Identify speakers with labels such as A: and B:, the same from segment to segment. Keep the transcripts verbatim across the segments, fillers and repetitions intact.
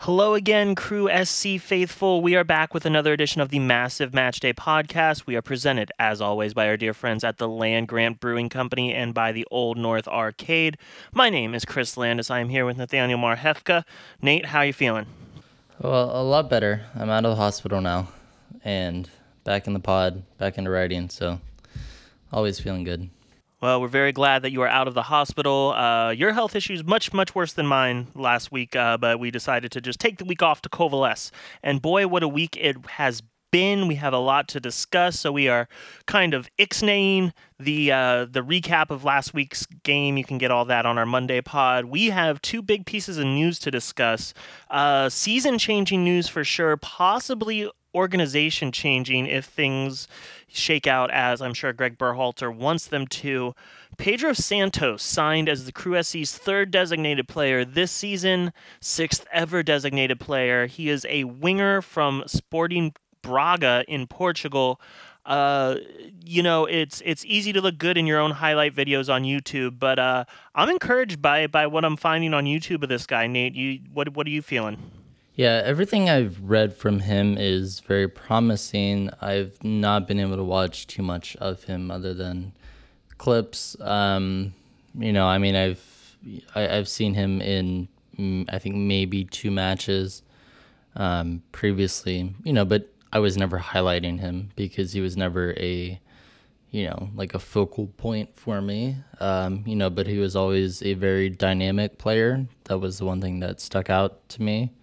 A: Hello again, Crew S C faithful. We are back with another edition of the Massive Matchday podcast. We are presented, as always, by our dear friends at the Land Grant Brewing Company and by the Old North Arcade. My name is Chris Landis. I am here with Nathaniel Marhefka. Nate, how are you feeling?
B: Well, a lot better. I'm out of the hospital now and back in the pod, back into writing, so always feeling good.
A: Well, we're very glad that you are out of the hospital. Uh, your health issues much, much worse than mine last week, uh, but we decided to just take the week off to coalesce. And boy, what a week it has been. We have a lot to discuss, so we are kind of ixnaying the uh, the recap of last week's game. You can get all that on our Monday pod. We have two big pieces of news to discuss. Uh, season-changing news for sure, possibly organization changing if things shake out as I'm sure Greg Berhalter wants them to. Pedro Santos signed as the Crew S C's third designated player this season, sixth ever designated player. He is a winger from Sporting Braga in Portugal. Uh, you know, it's it's easy to look good in your own highlight videos on YouTube, but uh, I'm encouraged by by what I'm finding on YouTube of this guy, Nate. You what what are you feeling?
B: Yeah, everything I've read from him is very promising. I've not been able to watch too much of him other than clips. Um, you know, I mean, I've I, I've seen him in mm, I think maybe two matches um, previously. You know, but I was never highlighting him because he was never a you know like a focal point for me. Um, you know, but he was always a very dynamic player. That was the one thing that stuck out to me.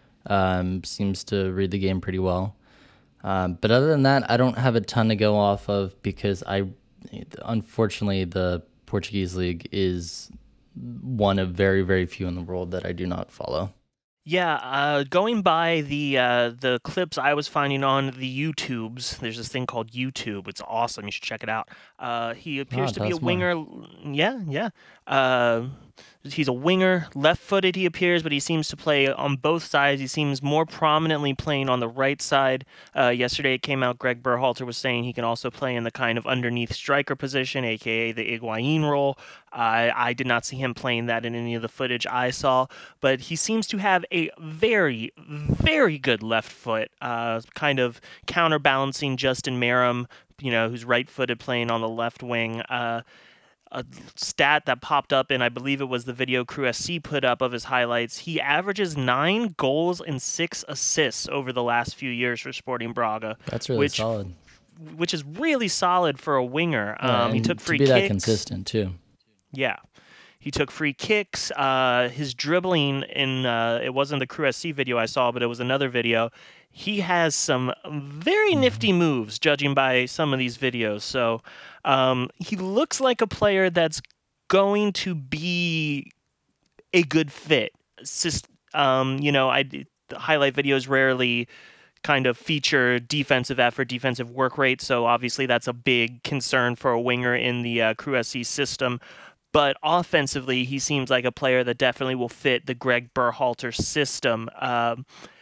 B: Um, seems to read the game pretty well. Um, but other than that, I don't have a ton to go off of because I, unfortunately, the Portuguese league is one of very, very few in the world that I do not follow.
A: Yeah, uh, going by the uh, the clips I was finding on the YouTubes, there's this thing called YouTube. It's awesome. You should check it out. Uh, he appears
B: Oh,
A: to
B: tell
A: be a
B: us more.
A: winger. Yeah, yeah. Uh, he's a winger, left-footed. He appears, but he seems to play on both sides. He seems more prominently playing on the right side. Uh, yesterday, it came out. Greg Berhalter was saying he can also play in the kind of underneath striker position, aka the Higuain role. I I did not see him playing that in any of the footage I saw, but he seems to have a very, very good left foot, uh, kind of counterbalancing Justin Merrim, you know, who's right-footed playing on the left wing. Uh, a stat that popped up in, I believe it was the video Crew S C put up of his highlights. He averages nine goals and six assists over the last few years for Sporting Braga,
B: That's really
A: which
B: solid.
A: which is really solid for a winger.
B: Yeah,
A: Um, he took
B: and to
A: free
B: be that
A: kicks.
B: consistent too.
A: Yeah. He took free kicks. Uh, his dribbling in uh, it wasn't the Crew S C video I saw, but it was another video. He has some very
B: Mhm.
A: nifty moves, judging by some of these videos. So um, he looks like a player that's going to be a good fit. Sys- um, you know, I the highlight videos rarely kind of feature defensive effort, defensive work rate. So obviously that's a big concern for a winger in the uh, Crew S C system. But offensively, he seems like a player that definitely will fit the Greg Berhalter system. Um,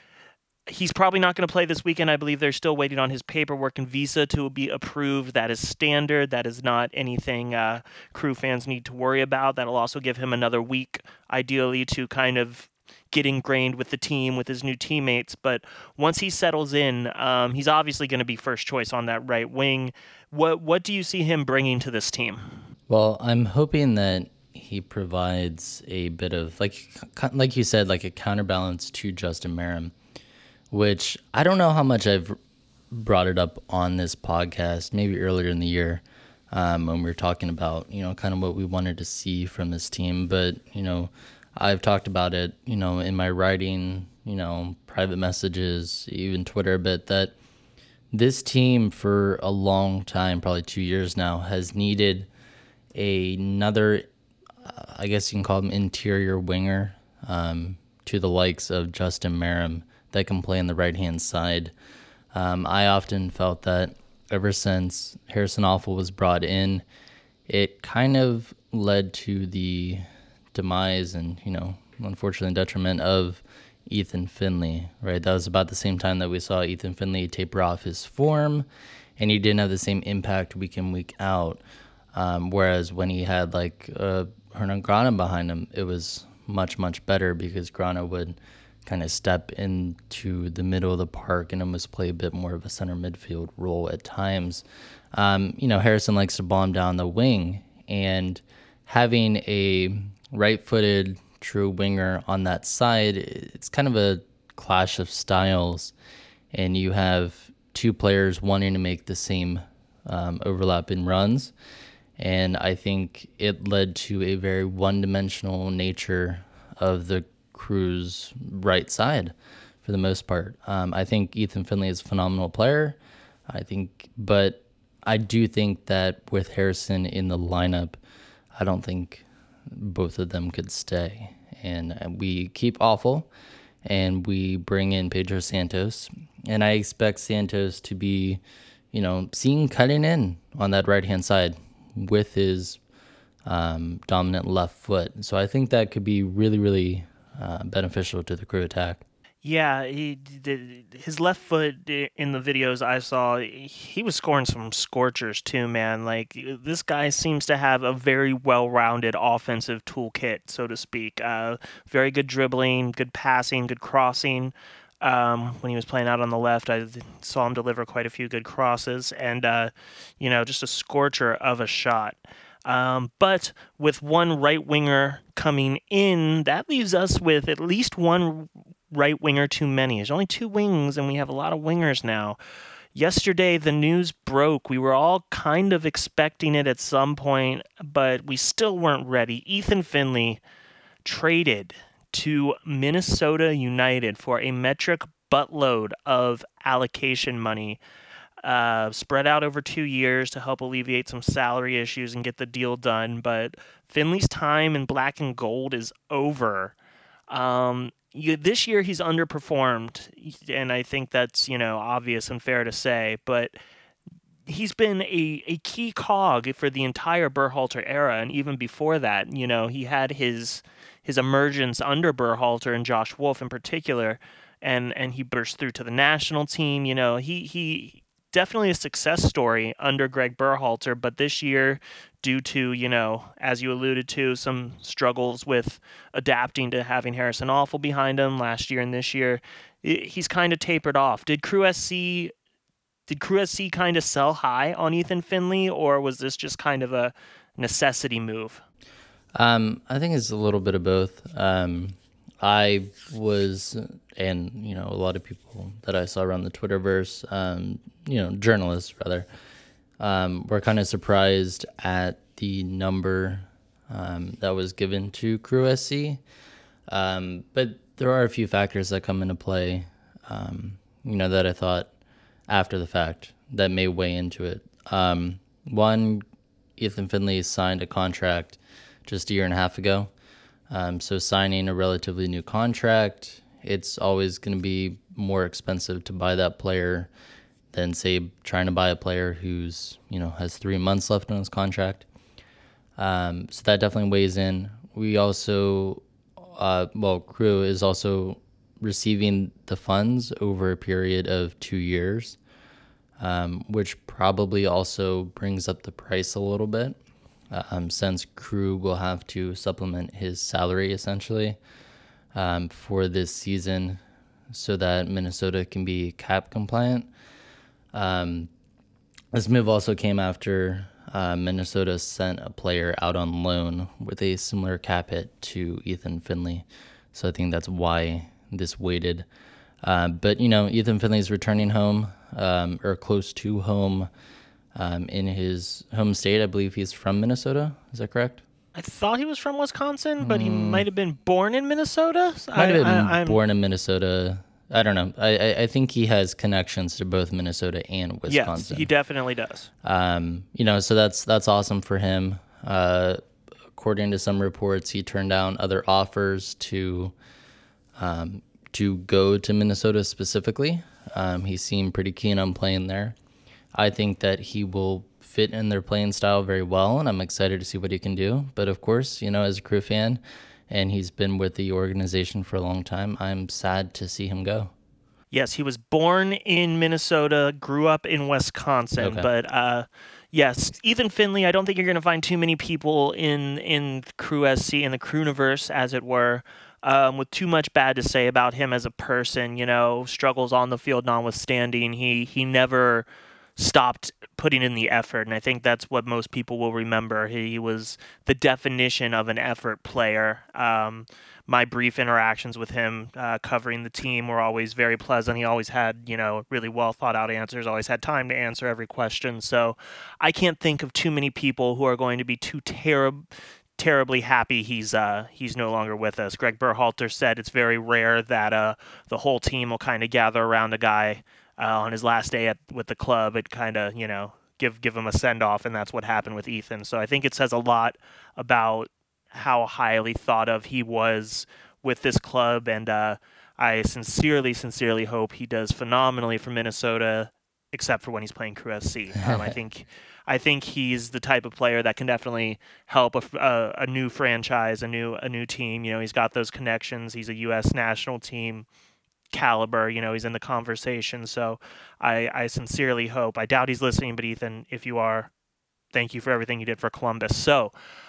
A: he's probably not going to play this weekend. I believe they're still waiting on his paperwork and visa to be approved. That is standard. That is not anything uh, Crew fans need to worry about. That'll also give him another week, ideally, to kind of get ingrained with the team, with his new teammates. But once he settles in, um, he's obviously going to be first choice on that right wing. What what do you see him bringing to this team?
B: Well, I'm hoping that he provides a bit of like like you said, like a counterbalance to Justin Merrim, which I don't know how much I've brought it up on this podcast, maybe earlier in the year, um, when we were talking about, you know, kind of what we wanted to see from this team. But, you know, I've talked about it, you know, in my writing, you know, private messages, even Twitter a bit, that this team for a long time, probably two years now, has needed another, uh, I guess you can call him interior winger, um, to the likes of Justin Merrim that can play on the right-hand side. Um, I often felt that ever since Harrison Awful was brought in, it kind of led to the demise and, you know, unfortunately detriment of Ethan Finley, right? That was about the same time that we saw Ethan Finley taper off his form, and he didn't have the same impact week in, week out. Um, whereas when he had like uh, Hernan Grana behind him, it was much, much better because Grana would kind of step into the middle of the park and almost play a bit more of a center midfield role at times. Um, you know, Harrison likes to bomb down the wing, and having a right-footed true winger on that side, it's kind of a clash of styles, and you have two players wanting to make the same um, overlap in runs, and I think it led to a very one-dimensional nature of the Crew's right side for the most part. Um, I think Ethan Finlay is a phenomenal player. I think, but I do think that with Harrison in the lineup, I don't think both of them could stay. And we keep awful, and we bring in Pedro Santos, and I expect Santos to be, you know, seen cutting in on that right-hand side with his um, dominant left foot. So I think that could be really, really uh, beneficial to the Crew attack.
A: Yeah, he did, his left foot in the videos I saw, he was scoring some scorchers too, man. Like, this guy seems to have a very well-rounded offensive toolkit, so to speak. Uh, very good dribbling, good passing, good crossing. Um, when he was playing out on the left, I saw him deliver quite a few good crosses, and uh, you know, just a scorcher of a shot. Um, but with one right winger coming in, that leaves us with at least one right winger too many. There's only two wings, and we have a lot of wingers now. Yesterday, the news broke. We were all kind of expecting it at some point, but we still weren't ready. Ethan Finlay traded to Minnesota United for a metric buttload of allocation money, uh, spread out over two years to help alleviate some salary issues and get the deal done. But Finley's time in black and gold is over. Um, you, this year he's underperformed, and I think that's, you know, obvious and fair to say, but he's been a, a key cog for the entire Berhalter era, and even before that, you know, he had his his emergence under Berhalter and Josh Wolf in particular, and, and he burst through to the national team. You know, he he definitely a success story under Greg Berhalter, but this year, due to, you know, as you alluded to, some struggles with adapting to having Harrison Awful behind him last year and this year, he's kind of tapered off. Did Crew S C did Crew S C kind of sell high on Ethan Finlay, or was this just kind of a necessity move?
B: Um, I think it's a little bit of both. Um, I was, and, you know, a lot of people that I saw around the Twitterverse, um, you know, journalists rather, um, were kind of surprised at the number um, that was given to Crew S C. Um, but there are a few factors that come into play, um, you know, that I thought after the fact that may weigh into it. Um, one, Ethan Finlay signed a contract just a year and a half ago. Um, so signing a relatively new contract, it's always going to be more expensive to buy that player than, say, trying to buy a player who's, you know, has three months left on his contract. Um, so that definitely weighs in. We also, uh, well, Crew is also receiving the funds over a period of two years, um, which probably also brings up the price a little bit. Um, since Crew will have to supplement his salary essentially um, for this season so that Minnesota can be cap compliant. Um, this move also came after uh, Minnesota sent a player out on loan with a similar cap hit to Ethan Finlay. So I think that's why this waited. Uh, but, you know, Ethan Finlay's returning home um, or close to home. Um, in his home state. I believe he's from Minnesota. Is that correct?
A: I thought he was from Wisconsin, but he might have been born in Minnesota.
B: Might have been
A: I, I,
B: born in Minnesota. I don't know. I, I, I think he has connections to both Minnesota and Wisconsin.
A: Yes, he definitely does.
B: Um, you know, so that's that's awesome for him. Uh, according to some reports, he turned down other offers to um, to go to Minnesota specifically. Um, he seemed pretty keen on playing there. I think that he will fit in their playing style very well, and I'm excited to see what he can do. But of course, you know, as a Crew fan, and he's been with the organization for a long time, I'm sad to see him go.
A: Yes, he was born in Minnesota, grew up in Wisconsin,
B: Okay.
A: but uh, yes, Ethan Finlay, I don't think you're going to find too many people in in Crew S C, in the Crewniverse, as it were, um, with too much bad to say about him as a person. You know, struggles on the field notwithstanding, he he never stopped putting in the effort, and I think that's what most people will remember. He, he was the definition of an effort player. Um, my brief interactions with him uh, covering the team were always very pleasant. He always had, you know, really well thought out answers, always had time to answer every question. So I can't think of too many people who are going to be too terrible terribly happy he's uh he's no longer with us. Greg Berhalter said it's very rare that uh the whole team will kind of gather around a guy uh, on his last day at with the club and kind of, you know, give give him a send off, and that's what happened with Ethan. So I think it says a lot about how highly thought of he was with this club, and uh I sincerely sincerely hope he does phenomenally for Minnesota, except for when he's playing Crew S C. Um, I think I think he's the type of player that can definitely help a, a, a new franchise, a new a new team. You know, he's got those connections. He's a U S national team caliber. You know, he's in the conversation. So I, I sincerely hope. I doubt he's listening, but Ethan, if you are, thank you for everything you did for Columbus. So,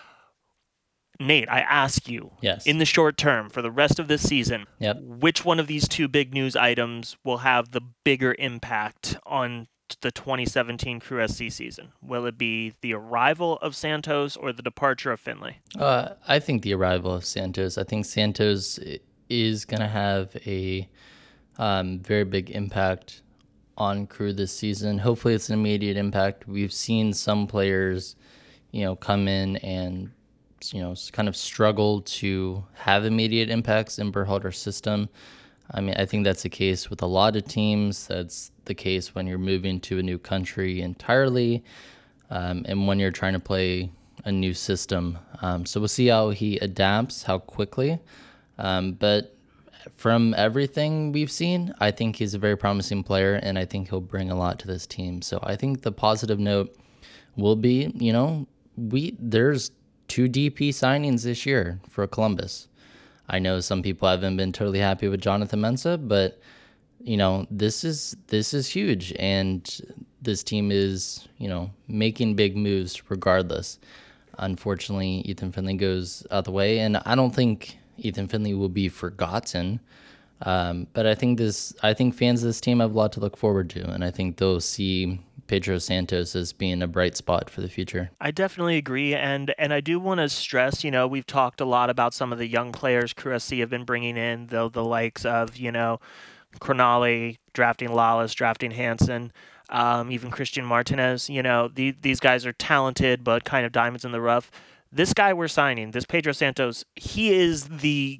A: Nate, I ask you,
B: yes,
A: in the short term, for the rest of this season,
B: yep.
A: which one of these two big news items will have the bigger impact on the twenty seventeen Crew S C season? Will it be the arrival of Santos or the departure of Finley?
B: Uh, I think the arrival of Santos. I think Santos is going to have a um, very big impact on Crew this season. Hopefully it's an immediate impact. We've seen some players, you know, come in and, you know, kind of struggle to have immediate impacts in Berhalter's system. I mean, I think that's the case with a lot of teams. That's the case when you're moving to a new country entirely, um, and when you're trying to play a new system. Um, so we'll see how he adapts, how quickly. Um, but from everything we've seen, I think he's a very promising player, and I think he'll bring a lot to this team. So I think the positive note will be, you know, we there's two D P signings this year for Columbus. I know some people haven't been totally happy with Jonathan Mensah, but you know, this is this is huge, and this team is, you know, making big moves regardless. Unfortunately, Ethan Finley goes out the way, and I don't think Ethan Finley will be forgotten. Um, but I think this, I think fans of this team have a lot to look forward to, and I think they'll see Pedro Santos as being a bright spot for the future.
A: I definitely agree, and and I do want to stress, you know, we've talked a lot about some of the young players Crew S C have been bringing in, the the likes of, you know, Crognale, drafting Lawless, drafting Hansen, um, even Christian Martinez. You know, the, these guys are talented, but kind of diamonds in the rough. This guy we're signing, this Pedro Santos, he is the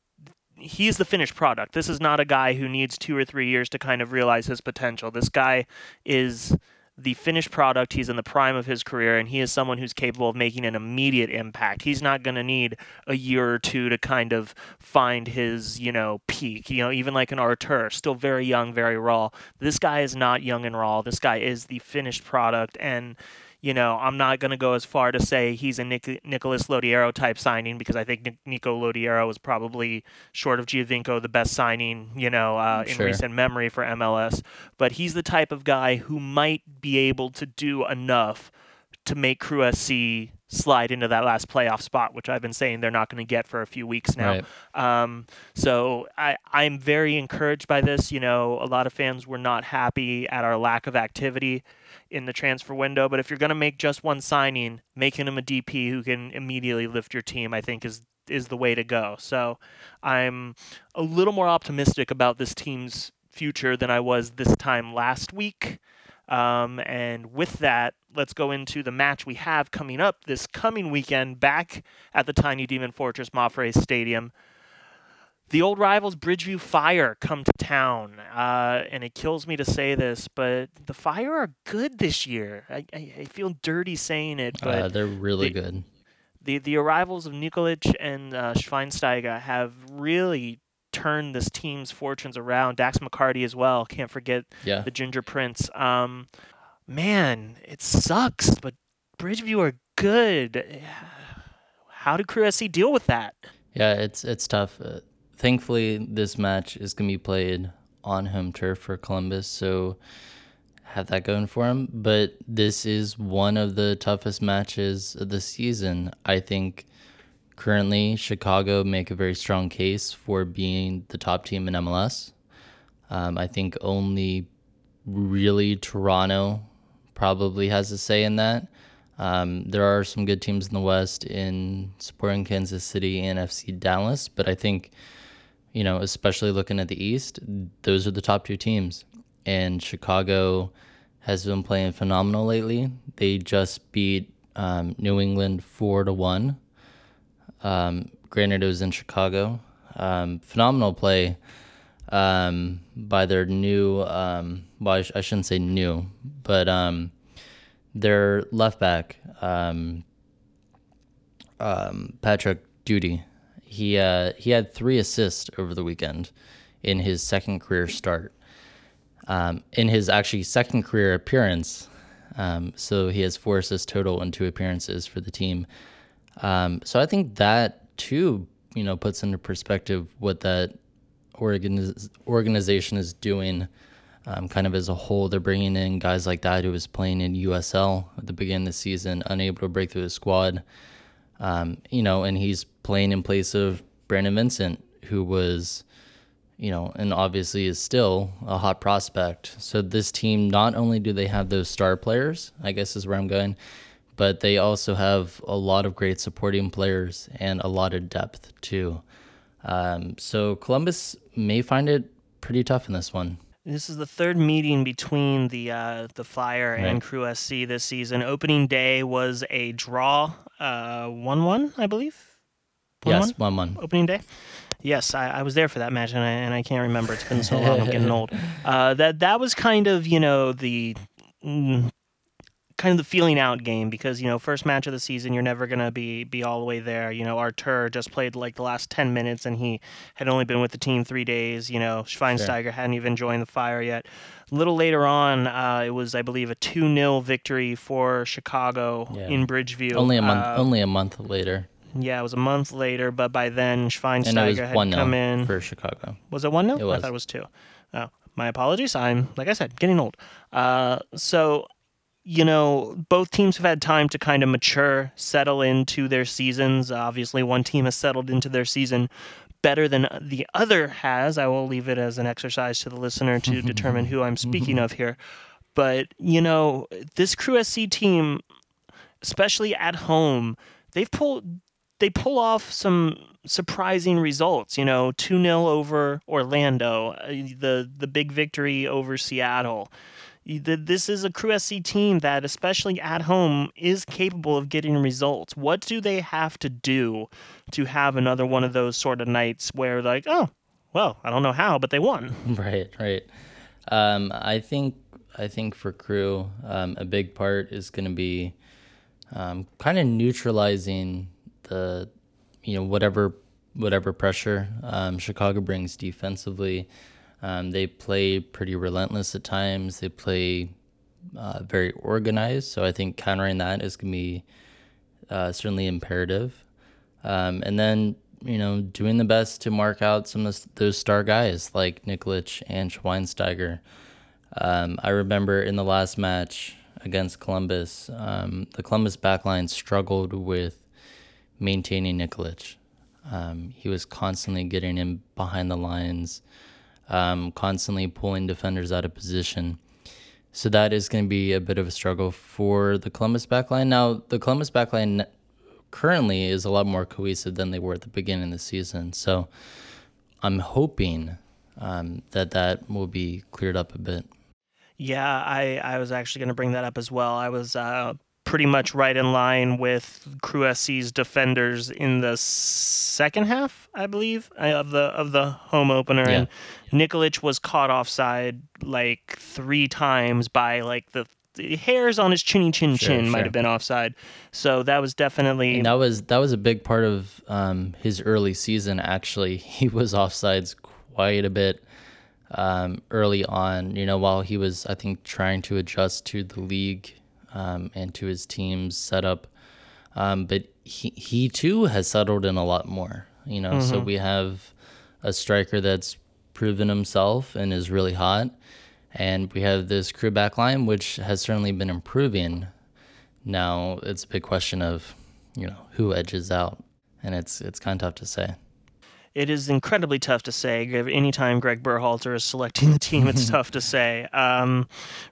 A: he is the finished product. This is not a guy who needs two or three years to kind of realize his potential. This guy is the finished product. He's in the prime of his career, and he is someone who's capable of making an immediate impact. He's not going to need a year or two to kind of find his, you know, peak. You know, even like an Artur, still very young, very raw. This guy is not young and raw. This guy is the finished product, and you know, I'm not going to go as far to say he's a Nic- Nicholas Lodiero type signing, because I think Nico Lodiero was probably, short of Giovinco, the best signing, you know, uh, in
B: Sure.
A: recent memory for M L S. But he's the type of guy who might be able to do enough to make Crew S C slide into that last playoff spot, which I've been saying they're not going to get for a few weeks now.
B: Right.
A: Um, so I, I'm very encouraged by this. You know, a lot of fans were not happy at our lack of activity in the transfer window, but if you're going to make just one signing, making him a D P who can immediately lift your team, I think is is the way to go. So I'm a little more optimistic about this team's future than I was this time last week. Um, and with that, let's go into the match we have coming up this coming weekend back at the Tiny Demon Fortress Mafre Stadium. The old rivals Bridgeview Fire come to town, uh, and it kills me to say this, but the Fire are good this year. I, I, I feel dirty saying it, but
B: Uh, they're really
A: the,
B: good.
A: The the arrivals of Nikolic and uh, Schweinsteiger have really turned this team's fortunes around. Dax McCarty as well. Can't forget
B: Yeah.
A: the Ginger Prince. Um, man, it sucks, but Bridgeview are good. How did Crew S C deal with that?
B: Yeah, it's it's tough. Uh, thankfully, this match is going to be played on home turf for Columbus, so have that going for him. But this is one of the toughest matches of the season. I think currently Chicago make a very strong case for being the top team in M L S. Um, I think only really Toronto probably has a say in that. Um, there are some good teams in the West in Sporting Kansas City and F C Dallas, but I think, you know, especially looking at the East, those are the top two teams. And Chicago has been playing phenomenal lately. They just beat um, New England four to one. Um, granted, it was in Chicago. Um, phenomenal play um, by their new. Um, well, I, sh- I shouldn't say new, but um, their left back, um, um, Patrick Duty. He uh, he had three assists over the weekend in his second career start. Um, in his actually second career appearance, um, so he has four assists total in two appearances for the team. Um, so I think that too, you know, puts into perspective what that organiz- organization is doing, um, kind of as a whole. They're bringing in guys like that who was playing in U S L at the beginning of the season, unable to break through the squad. Um, you know, and he's playing in place of Brandon Vincent, who was, you know, and obviously is still a hot prospect. So this team, not only do they have those star players, I guess is where I'm going, but they also have a lot of great supporting players and a lot of depth too. Um, so Columbus may find it pretty tough in this one.
A: This is the third meeting between the uh, the Fire and
B: Right.
A: Crew S C this season. Opening day was a draw, uh, one one, I believe.
B: Yes, one one.
A: Opening day. Yes, I, I was there for that match, and I, and I can't remember. It's been so long. I'm getting old. Uh, that that was kind of, you know, the mm, kind of the feeling out game, because, you know, first match of the season, you're never gonna be be all the way there. You know, Artur just played like the last ten minutes, and he had only been with the team three days. You know, Schweinsteiger
B: Sure.
A: hadn't even joined the Fire yet. A little later on, uh, it was, I believe, a two nil victory for Chicago
B: Yeah.
A: in Bridgeview.
B: Only a month.
A: Uh,
B: only a month later,
A: yeah, it was a month later, but by then
B: and it
A: Schweinsteiger
B: was
A: had
B: one
A: come
B: nil
A: in.
B: for Chicago.
A: Was it one nil?
B: It
A: I
B: was.
A: thought it was two. Oh, my apologies. I'm, like I said, getting old. Uh, so, you know, both teams have had time to kind of mature, settle into their seasons. Obviously, one team has settled into their season better than the other has. I will leave it as an exercise to the listener to determine who I'm speaking of here. But, you know, this Crew S C team, especially at home, they've pulled they pull off some surprising results. You know, two nil over Orlando, uh, the the big victory over Seattle. You- the- This is a Crew S C team that, especially at home, is capable of getting results. What do they have to do to have another one of those sort of nights where, like, oh, well, I don't know how, but they won?
B: Right, right. Um, I think I think for Crew, um, a big part is going to be um, kind of neutralizing the, you know, whatever whatever pressure um, Chicago brings defensively. Um, they play pretty relentless at times. They play uh, very organized. So I think countering that is going to be uh, certainly imperative. Um, and then, you know, doing the best to mark out some of those star guys like Nikolic and Schweinsteiger. Um, I remember in the last match against Columbus, um, the Columbus backline struggled with maintaining Nikolic. Um, he was constantly getting in behind the lines, um, constantly pulling defenders out of position. So that is going to be a bit of a struggle for the Columbus backline. Now, the Columbus backline currently is a lot more cohesive than they were at the beginning of the season. So I'm hoping um, that that will be cleared up a bit.
A: Yeah, I, I was actually going to bring that up as well. I was uh, pretty much right in line with Crew S C's defenders in the second half, I believe, uh, of the of the home opener.
B: Yeah.
A: And Nikolic was caught offside like three times by like the, the hairs on his chinny chin
B: Sure,
A: chin might
B: sure.
A: have been offside. So that was definitely
B: And that was that was a big part of um, his early season. Actually, he was offsides quite a bit um, early on. You know, while he was, I think, trying to adjust to the league um, and to his team's setup. Um, but he he too has settled in a lot more. You know, so we have a striker that's proven himself and is really hot, and we have this Crew back line which has certainly been improving. Now it's a big question of, you know, who edges out. and it's it's kind of tough to say.
A: It is incredibly tough to say. Anytime Greg Berhalter is selecting the team, it's tough to say. Um,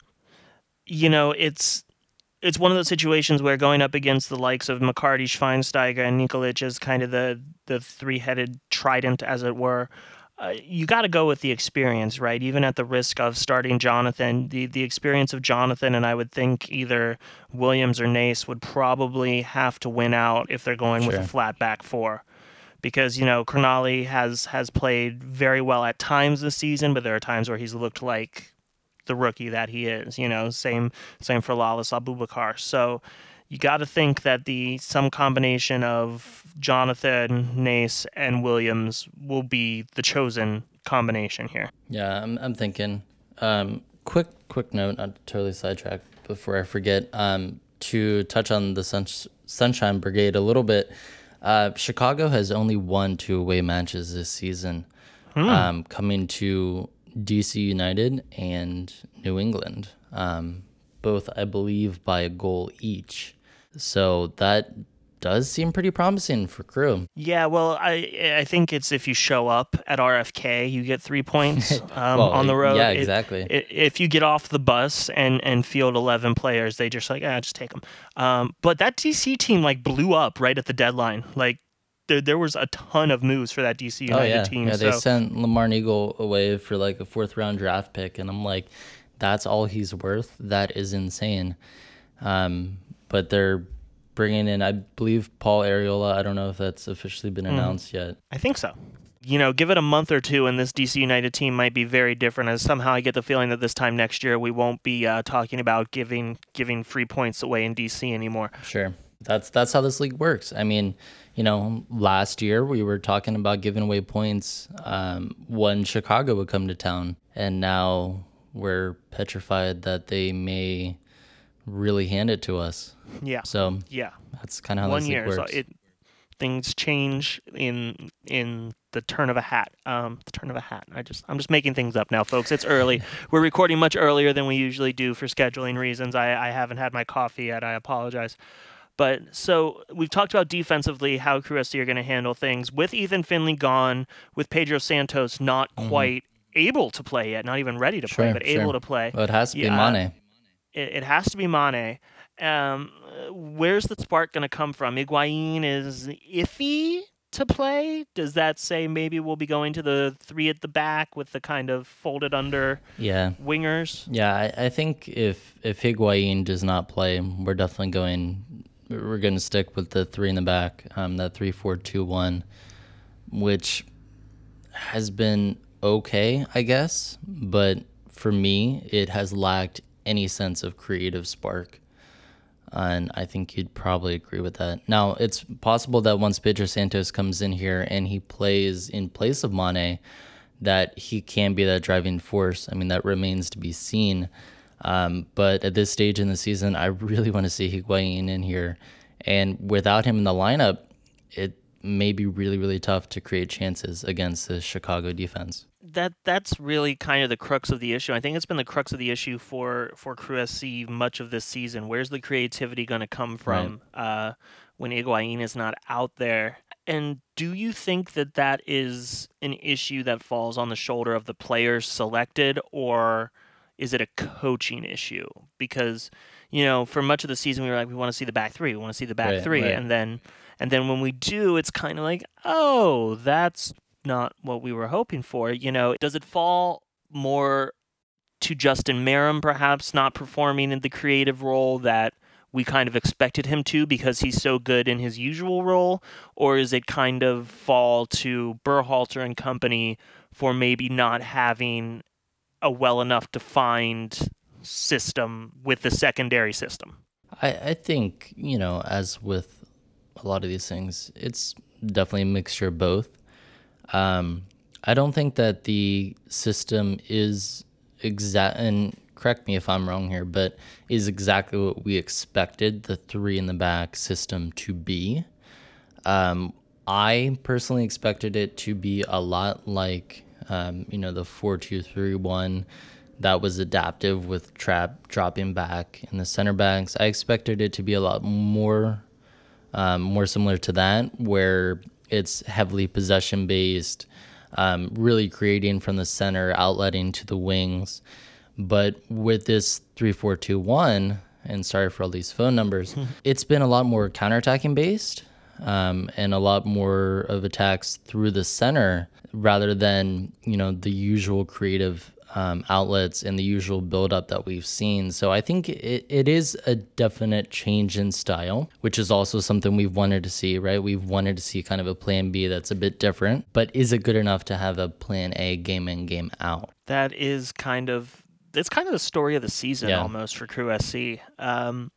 A: you know, it's it's one of those situations where going up against the likes of McCarty, Schweinsteiger, and Nikolic is kind of the, the three-headed trident, as it were. Uh, you got to go with the experience, right? Even at the risk of starting Jonathan, the, the experience of Jonathan, and I would think either Williams or Nace would probably have to win out if they're going
B: Sure.
A: with a flat back four. Because, you know, Crognali has, has played very well at times this season, but there are times where he's looked like the rookie that he is. You know, same same for Lalas Abubakar. So you got to think that the some combination of Jonathan, Nace, and Williams will be the chosen combination here.
B: Yeah, I'm I'm thinking. Um, quick quick note, not to totally sidetrack before I forget. Um, to touch on the sun, Sunshine Brigade a little bit. Uh, Chicago has only won two away matches this season, hmm. um, coming to D C United and New England, um, both, I believe, by a goal each. So that does seem pretty promising for Crew.
A: Yeah, well, I I think it's if you show up at R F K, you get three points um, well, on the road.
B: Yeah, exactly.
A: It, it, if you get off the bus and, and field eleven players, they just like, ah, just take them. Um, but that D C team like blew up right at the deadline. Like there there was a ton of moves for that D C United
B: oh, yeah.
A: team.
B: Yeah, they
A: so.
B: sent Lamar Neagle away for like a fourth round draft pick, and I'm like, that's all he's worth? That is insane. Um, but they're bringing in, I believe, Paul Arriola. I don't know if that's officially been announced mm. yet.
A: I think so. You know, give it a month or two, and this D C United team might be very different. As somehow I get the feeling that this time next year we won't be uh, talking about giving giving free points away in D C anymore.
B: Sure, that's that's how this league works. I mean, you know, last year we were talking about giving away points um, when Chicago would come to town, and now we're petrified that they may really hand it to us.
A: Yeah.
B: So
A: yeah,
B: that's kind of how
A: One
B: this
A: year,
B: league works.
A: So it, things change in in the turn of a hat. Um, the turn of a hat. I just I'm just making things up now, folks. It's early. We're recording much earlier than we usually do for scheduling reasons. I, I haven't had my coffee yet. I apologize. But so we've talked about defensively how Crew S C are going to handle things with Ethan Finley gone, with Pedro Santos not mm-hmm. quite able to play yet, not even ready to
B: sure,
A: play, but
B: sure.
A: able to play.
B: Well, it has to be
A: yeah,
B: Mane.
A: It, it has to be Mane. Um, where's the spark going to come from? Higuain is iffy to play. Does that say maybe we'll be going to the three at the back with the kind of folded under
B: yeah.
A: wingers?
B: Yeah, I, I think if if Higuain does not play, we're definitely going. We're going to stick with the three in the back, um, that three four two one, which has been okay, I guess, but for me, it has lacked any sense of creative spark. And I think you'd probably agree with that. Now, it's possible that once Pedro Santos comes in here and he plays in place of Mane, that he can be that driving force. I mean, that remains to be seen. Um, but at this stage in the season, I really want to see Higuain in here. And without him in the lineup, it may be really, really tough to create chances against the Chicago defense.
A: That that's really kind of the crux of the issue. I think it's been the crux of the issue for, for Crew S C much of this season. Where's the creativity going to come from right. uh, when Higuain is not out there? And do you think that that is an issue that falls on the shoulder of the players selected, or is it a coaching issue? Because, you know, for much of the season, we were like, we want to see the back three. We want to see the back
B: right,
A: three.
B: Right.
A: And then and then when we do, it's kind of like, oh, that's not what we were hoping for. You know, does it fall more to Justin Meram perhaps not performing in the creative role that we kind of expected him to because he's so good in his usual role? Or is it kind of fall to Berhalter and company for maybe not having a well enough defined system with the secondary system?
B: I, I think, you know, as with a lot of these things, it's definitely a mixture of both. Um, I don't think that the system is exact, and correct me if I'm wrong here, but is exactly what we expected the three in the back system to be. Um, I personally expected it to be a lot like, um, you know, the four two three one that was adaptive with Trapp dropping back in the center backs. I expected it to be a lot more um, more similar to that, where it's heavily possession based, um, really creating from the center, outletting to the wings. But with this three four two one, and sorry for all these phone numbers, it's been a lot more counterattacking based, um, and a lot more of attacks through the center rather than, you know, the usual creative um, outlets and the usual buildup that we've seen. So I think it, it is a definite change in style, which is also something we've wanted to see, right? We've wanted to see kind of a plan B that's a bit different, but is it good enough to have a plan A game in, game out?
A: That is kind of, it's kind of the story of the season
B: Yeah.
A: almost for Crew S C. Um,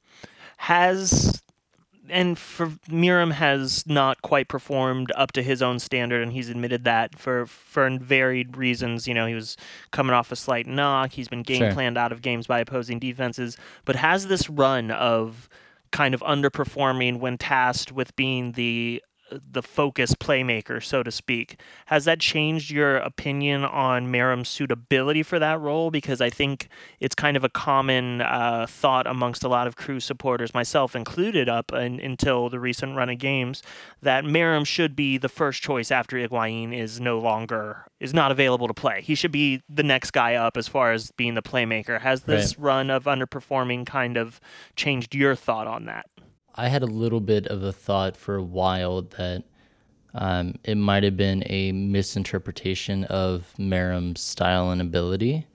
A: has and for Meram has not quite performed up to his own standard, and he's admitted that for for varied reasons. You know, he was coming off a slight knock. He's been game
B: Sure.
A: planned out of games by opposing defenses, but has this run of kind of underperforming when tasked with being the the focus playmaker, so to speak. Has that changed your opinion on Meram's suitability for that role? Because I think it's kind of a common uh, thought amongst a lot of Crew supporters, myself included, up in, until the recent run of games, that Meram should be the first choice after Higuain is no longer is not available to play. He should be the next guy up as far as being the playmaker. Has this
B: Right.
A: run of underperforming kind of changed your thought on that?
B: I had a little bit of a thought for a while that um, it might have been a misinterpretation of Meram's style and ability.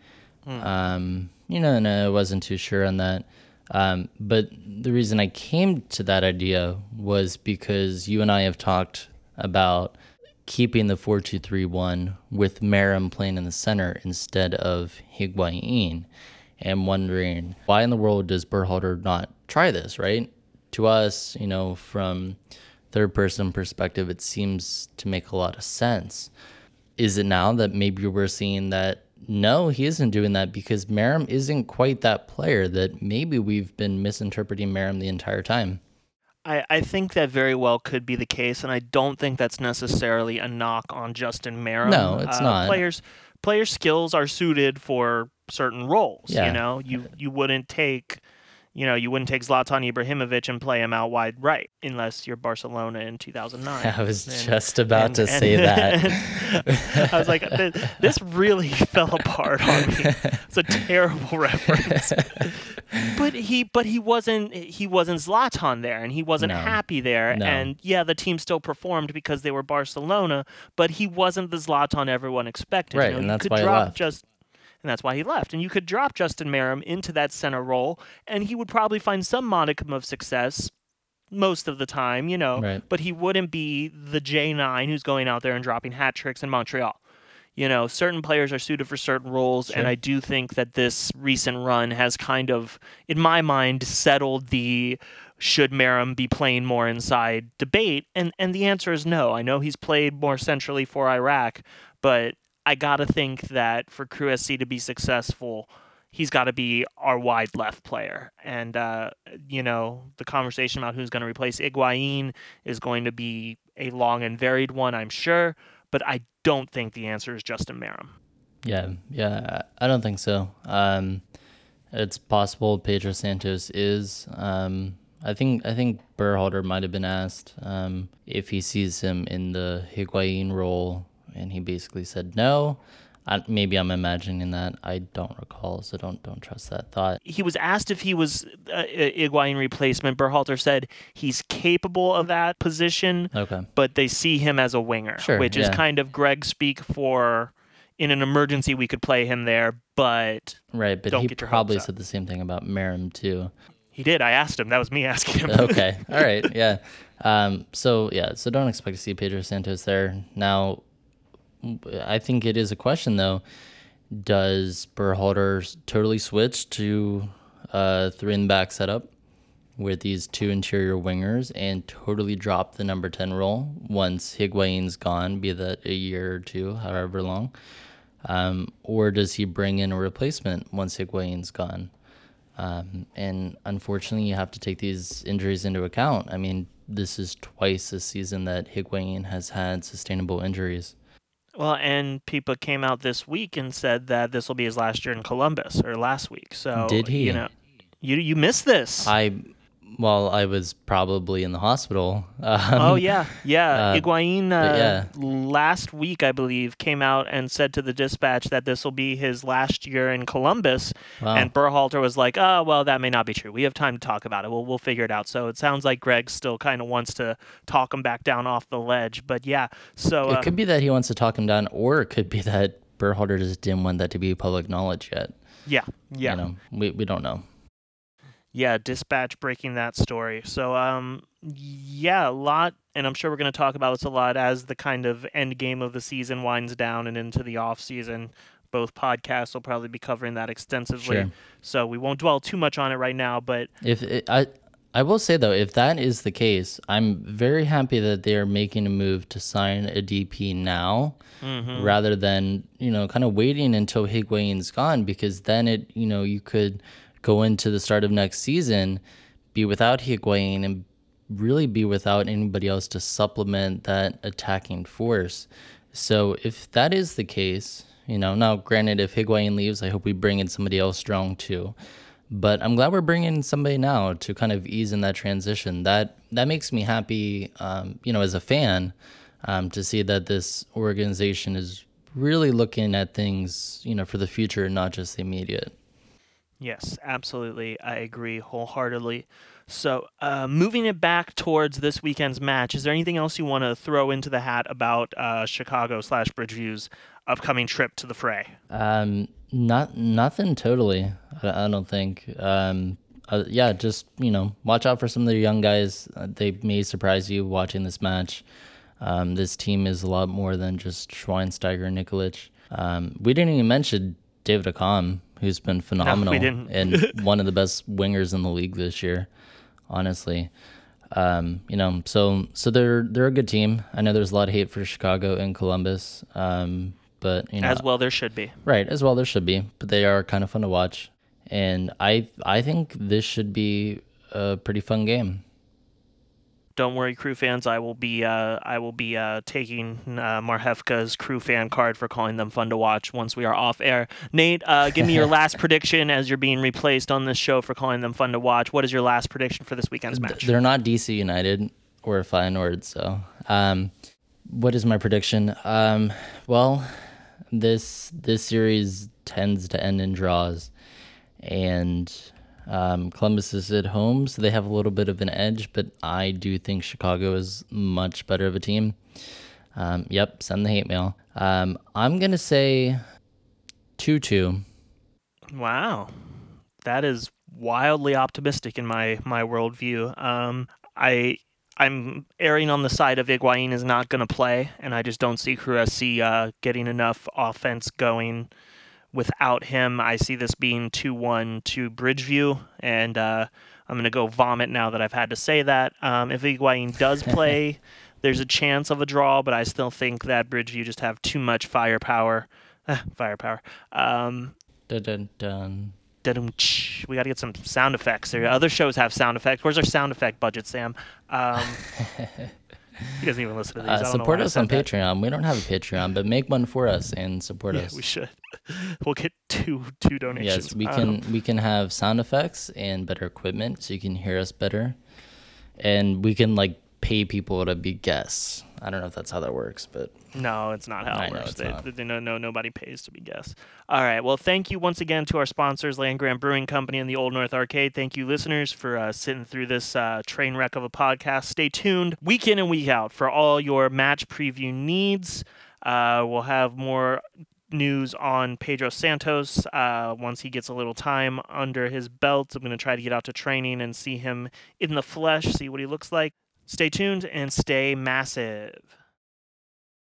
B: Um, you know, and I wasn't too sure on that. Um, but the reason I came to that idea was because you and I have talked about keeping the four two three one with Meram playing in the center instead of Higuain, and wondering why in the world does Berhalter not try this, right? To us, you know, from third person perspective, it seems to make a lot of sense. Is it now that maybe we're seeing that no, he isn't doing that because Meram isn't quite that player, that maybe we've been misinterpreting Meram the entire time?
A: I, I think that very well could be the case, and I don't think that's necessarily a knock on Justin Meram.
B: No, it's
A: uh,
B: not.
A: Players, player skills are suited for certain roles.
B: Yeah.
A: You know, you you wouldn't take, you know, you wouldn't take Zlatan Ibrahimovic and play him out wide right unless you're Barcelona in two thousand nine.
B: I was
A: And-
B: just about
A: and-
B: to
A: and-
B: say that.
A: I was like, "Th- this really fell apart on me. It's a terrible reference. But he, but he wasn't, he wasn't Zlatan there, and he wasn't
B: No.
A: happy there.
B: No.
A: And yeah, the team still performed because they were Barcelona, but he wasn't the Zlatan everyone expected.
B: Right,
A: you know,
B: and
A: you
B: that's
A: could
B: why he
A: drop
B: left.
A: just. And that's why he left. And you could drop Justin Meram into that center role, and he would probably find some modicum of success most of the time, you know.
B: Right.
A: But he wouldn't be the J nine who's going out there and dropping hat tricks in Montreal. You know, certain players are suited for certain roles, and
B: Sure.
A: I do think that this recent run has kind of, in my mind, settled the should Meram be playing more inside debate. And, and the answer is no. I know he's played more centrally for Iraq, but I got to think that for Crew S C to be successful, he's got to be our wide left player. And, uh, you know, the conversation about who's going to replace Higuain is going to be a long and varied one, I'm sure. But I don't think the answer is Justin Meram.
B: Yeah, yeah, I don't think so. Um, it's possible Pedro Santos is. Um, I think I think Berhalter might have been asked um, if he sees him in the Higuain role, and he basically said no. I, maybe I'm imagining that. I don't recall, so don't don't trust that thought.
A: He was asked if he was uh, Higuain replacement. Berhalter said he's capable of that position,
B: Okay.
A: but they see him as a winger,
B: Sure,
A: which is
B: yeah.
A: kind of Greg speak for in an emergency we could play him there, but
B: Right, but
A: Don't
B: he
A: get your
B: probably
A: hopes up.
B: said the same thing about Meram too.
A: he did. I asked him. That was me asking him.
B: Okay. All right. Yeah. Um, so yeah. So don't expect to see Pedro Santos there. Now, I think it is a question though. Does Berhalter totally switch to uh, three in the back setup with these two interior wingers and totally drop the number ten role once Higuain's gone, be that a year or two, however long? Um, or does he bring in a replacement once Higuain's gone? Um, and unfortunately, you have to take these injuries into account. I mean, this is twice this season that Higuain has had sustainable injuries.
A: Well, and Pipa came out this week and said that this will be his last year in Columbus, or last week. So
B: Did he?
A: You know, you you missed this.
B: I while I was probably in the hospital. Um,
A: Oh yeah, yeah.
B: uh,
A: Higuain
B: but
A: uh,
B: yeah,
A: last week, I believe, came out and said to the Dispatch that this will be his last year in Columbus,
B: wow.
A: and Berhalter was like, "Oh, well, that may not be true. We have time to talk about it. We'll we'll figure it out." So it sounds like Greg still kind of wants to talk him back down off the ledge. But yeah, so
B: It
A: uh,
B: could be that he wants to talk him down, or it could be that Berhalter just didn't want that to be public knowledge yet.
A: yeah, yeah.
B: You know, we we don't know.
A: Yeah, Dispatch breaking that story. So, um, yeah, a lot, and I'm sure we're going to talk about this a lot as the kind of end game of the season winds down and into the off season. Both podcasts will probably be covering that extensively.
B: Sure.
A: So we won't dwell too much on it right now, but
B: If it, I I will say though, if that is the case, I'm very happy that they're making a move to sign a D P now,
A: mm-hmm.
B: rather than you know kind of waiting until Higuain's gone, because then it you know you could go into the start of next season, be without Higuain, and really be without anybody else to supplement that attacking force. So if that is the case, you know, now granted, if Higuain leaves, I hope we bring in somebody else strong too. But I'm glad we're bringing in somebody now to kind of ease in that transition. That that makes me happy, um, you know, as a fan, um, to see that this organization is really looking at things, you know, for the future, not just the immediate.
A: Yes, absolutely. I agree wholeheartedly. So, uh, moving it back towards this weekend's match, is there anything else you want to throw into the hat about uh, Chicago slash Bridgeview's upcoming trip to the fray?
B: Um, not nothing totally. I, I don't think. Um, uh, yeah, just you know, watch out for some of the young guys. Uh, they may surprise you watching this match. Um, this team is a lot more than just Schweinsteiger and Nikolic. Um, we didn't even mention David Accam, who's been phenomenal
A: didn't.
B: and one of the best wingers in the league this year. Honestly, um, you know, so so they're they're a good team. I know there's a lot of hate for Chicago and Columbus, um, but you know,
A: As well, there should be.
B: right, as well there should be, but they are kind of fun to watch, and I I think this should be a pretty fun game.
A: Don't worry, crew fans. I will be uh, I will be uh, taking uh, Marhefka's crew fan card for calling them fun to watch once we are off air. Nate, uh, give me your last prediction as you're being replaced on this show for calling them fun to watch. What is your last prediction for this weekend's match?
B: They're not D C United or Feyenoord, so um, what is my prediction? Um, well, this this series tends to end in draws, and um, Columbus is at home, so they have a little bit of an edge, but I do think Chicago is much better of a team. Um, yep, send the hate mail. Um, I'm going to say two two.
A: Wow, that is wildly optimistic in my my worldview. Um, I I'm erring on the side of Higuain is not going to play, and I just don't see Crew S C uh, getting enough offense going without him. I see this being two one to Bridgeview, and uh, I'm going to go vomit now that I've had to say that. Um, if Higuain does play, there's a chance of a draw, but I still think that Bridgeview just have too much firepower. firepower. Um,
B: Dun, dun, dun.
A: Da-dum-tsh. We got to get some sound effects. There, other shows have sound effects. Where's our sound effect budget, Sam? Um, he doesn't even listen to these. I
B: Uh,
A: don't know
B: support
A: why I
B: us
A: said
B: on
A: that.
B: Patreon. We don't have a Patreon, but make one for us and support
A: Yeah,
B: us.
A: we should. We'll get two two donations.
B: Yes, we
A: Um,
B: can we can have sound effects and better equipment so you can hear us better. And we can like pay people to be guests. I don't know if that's how that works, but
A: No, it's not how
B: I
A: it
B: know
A: works.
B: it's
A: They,
B: not.
A: they, no, no, nobody pays to be guests. All right. Well, thank you once again to our sponsors, Land Grant Brewing Company and the Old North Arcade. Thank you, listeners, for uh, sitting through this uh, train wreck of a podcast. Stay tuned week in and week out for all your match preview needs. Uh, we'll have more news on Pedro Santos uh, once he gets a little time under his belt. I'm going to try to get out to training and see him in the flesh, see what he looks like. Stay tuned and stay massive.